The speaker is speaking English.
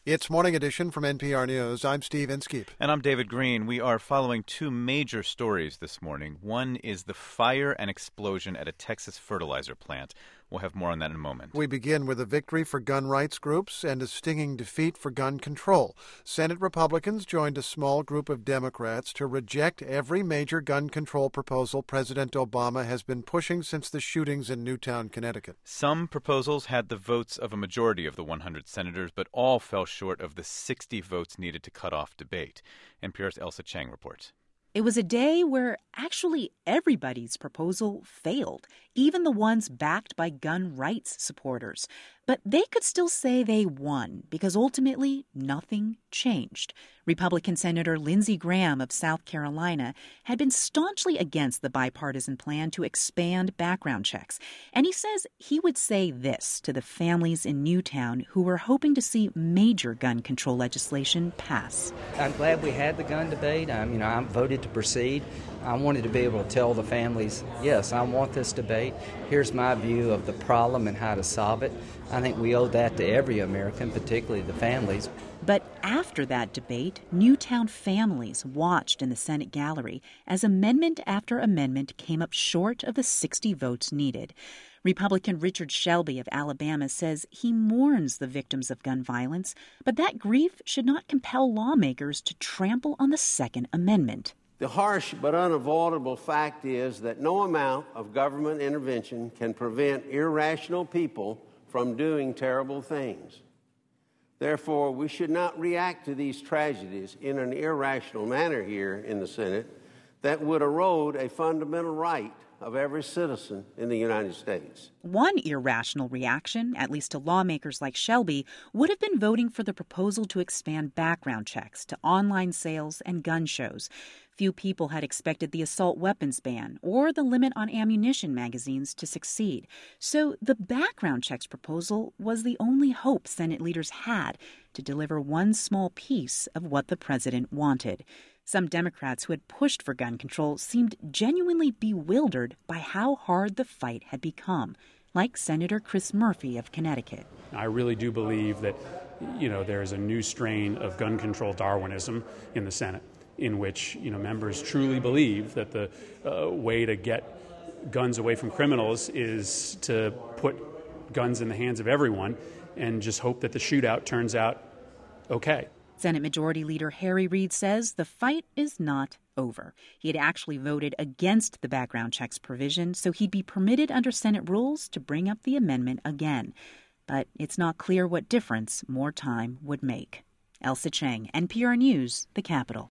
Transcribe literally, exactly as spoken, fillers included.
It's Morning Edition from N P R News. I'm Steve Inskeep. And I'm David Green. We are following two major stories this morning. One is the fire and explosion at a Texas fertilizer plant. We'll have more on that in a moment. We begin with a victory for gun rights groups and a stinging defeat for gun control. Senate Republicans joined a small group of Democrats to reject every major gun control proposal President Obama has been pushing since the shootings in Newtown, Connecticut. Some proposals had the votes of a majority of the one hundred senators, but all fell short of the sixty votes needed to cut off debate. N P R's Ailsa Chang reports. It was a day where actually everybody's proposal failed, even the ones backed by gun rights supporters. But they could still say they won because ultimately nothing changed. Republican Senator Lindsey Graham of South Carolina had been staunchly against the bipartisan plan to expand background checks. And he says he would say this to the families in Newtown who were hoping to see major gun control legislation pass. I'm glad we had the gun debate. I'm, you know, I voted to proceed. I wanted to be able to tell the families, yes, I want this debate. Here's my view of the problem and how to solve it. I think we owe that to every American, particularly the families. But after that debate, Newtown families watched in the Senate gallery as amendment after amendment came up short of the sixty votes needed. Republican Richard Shelby of Alabama says he mourns the victims of gun violence, but that grief should not compel lawmakers to trample on the Second Amendment. The harsh but unavoidable fact is that no amount of government intervention can prevent irrational people from doing terrible things. Therefore, we should not react to these tragedies in an irrational manner here in the Senate that would erode a fundamental right of every citizen in the United States. One irrational reaction, at least to lawmakers like Shelby, would have been voting for the proposal to expand background checks to online sales and gun shows. Few people had expected the assault weapons ban or the limit on ammunition magazines to succeed. So the background checks proposal was the only hope Senate leaders had to deliver one small piece of what the president wanted. Some Democrats who had pushed for gun control seemed genuinely bewildered by how hard the fight had become, like Senator Chris Murphy of Connecticut. I really do believe that, you know, there is a new strain of gun control Darwinism in the Senate, in which, you know, members truly believe that the uh, way to get guns away from criminals is to put guns in the hands of everyone and just hope that the shootout turns out okay. Senate Majority Leader Harry Reid says the fight is not over. He had actually voted against the background checks provision, so he'd be permitted under Senate rules to bring up the amendment again. But it's not clear what difference more time would make. Ailsa Chang, N P R News, the Capitol.